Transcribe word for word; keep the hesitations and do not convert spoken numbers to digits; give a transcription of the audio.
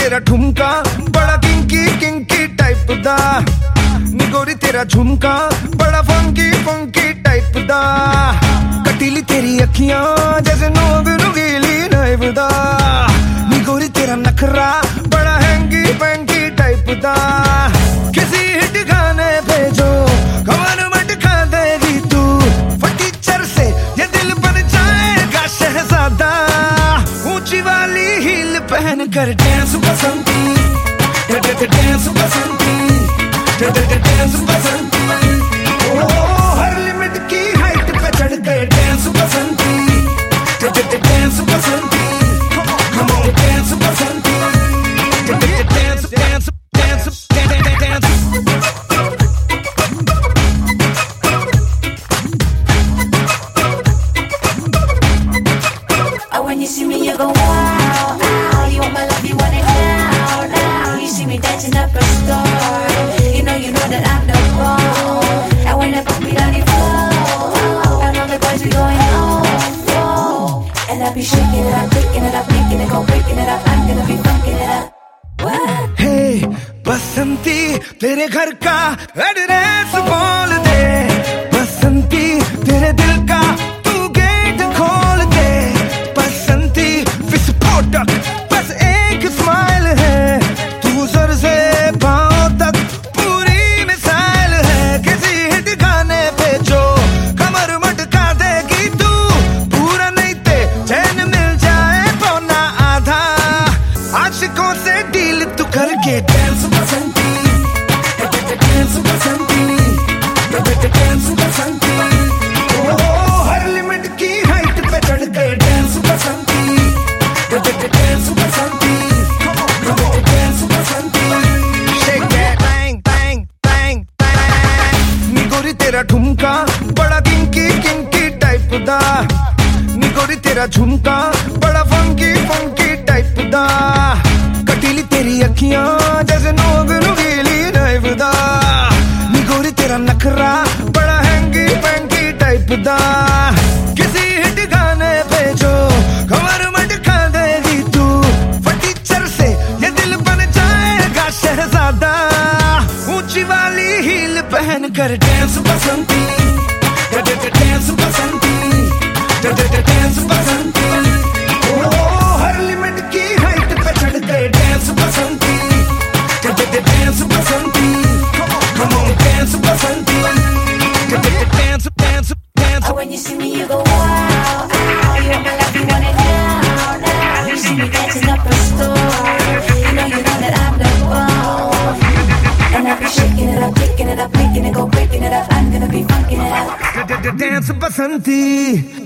तेरा ठुमका बड़ा किंकी किंकी टाइप दा, नी गोरी तेरा झुमका बड़ा फंकी फंकी टाइप दा, कटीली तेरी अखियां जैसे नोग नुगीली नाइफ दा, नी गोरी तेरा नखरा बड़ा हैंगी पैंकी टाइप दा, किसी हिट गाने पे जो कमर मटका देगी तू, फटीचर से ये दिल बन जाएगा शहजादा, ऊंची वाली हील पहन कर dance Basanti, dance Basanti, dance Basanti, ओ हर लिमिट की हाइट पे चढ़ गए dance Basanti, dance Basanti, come on dance Basanti, dance dance dance dance. Oh, when you see me, you go wow, wow. You want my love, you want it now, now. You see me dancing up a store. You know, you know that I'm the ball. And when I put me on the floor, and all the boys be going oh, oh. And I be shaking it up, picking it up, making it go, breaking it up. I'm gonna be funking it up. What? Hey, Basanti तेरे घर का address बोल दे, बसंती तेरे दिल का तू gate खोल दे, बसंती विस्फोटक बस एक स्माइल है, तू सर से पांव तक पूरी मिसाइल है, किसी हिट गाने पे जो कमर मटका देगी तू, पूरा नहीं ते चैन मिल जाए पौना आधा, आशिकों से डील तू करके dance Basanti, dance Basanti, dance Basanti, ओ हर लिमिट की हाइट पे चढ़ गए dance Basanti, dance Basanti, dance Basanti, shake that bang bang bang bang, नी गोरी तेरा ठुमका बड़ा किंकी किंकी टाइप दा, नी गोरी तेरा झुमका बड़ा फंकी फंकी टाइप दा, कटीली तेरी अखियां जैसे नोग नुगीली नाइफ दा, नी गोरी तेरा नखरा बड़ा हैंगी पैंकी टाइप दा, किसी हिट गाने पे जो कमर मटका देगी तू, फटीचर से ये दिल बन जाएगा शहजादा, ऊंची वाली हील पहन कर dance Basanti, dance Basanti, dance Basanti, ओ हर लिमिट की हाइट पे चढ़ गए dance Basanti, dance Basanti, come on dance Basanti, dance dance dance. Oh, when you see me, you go wow, wow. You want my love, you want it now, now. You see me dancing up a store. You know, you know that I'm the ball. And I be shaking it up, picking it up, making it go, breaking it up. I'm gonna be funking it up. Dance Basanti.